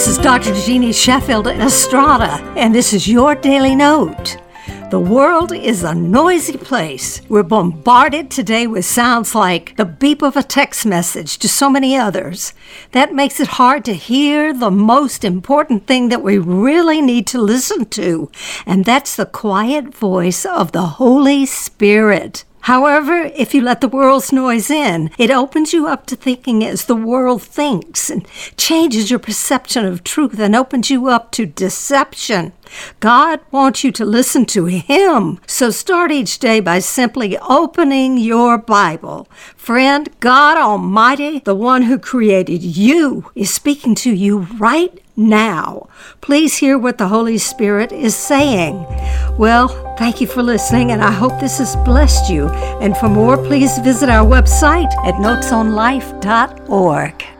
This is Dr. Jeannie Sheffield Estrada, and this is your Daily Note. The world is a noisy place. We're bombarded today with sounds like the beep of a text message to so many others. That makes it hard to hear the most important thing that we really need to listen to, and that's the quiet voice of the Holy Spirit. However, if you let the world's noise in, it opens you up to thinking as the world thinks and changes your perception of truth and opens you up to deception. God wants you to listen to Him. So start each day by simply opening your Bible. Friend, God Almighty, the one who created you, is speaking to you right now. Please hear what the Holy Spirit is saying. Well, thank you for listening, and I hope this has blessed you. And for more, please visit our website at notesonlife.org.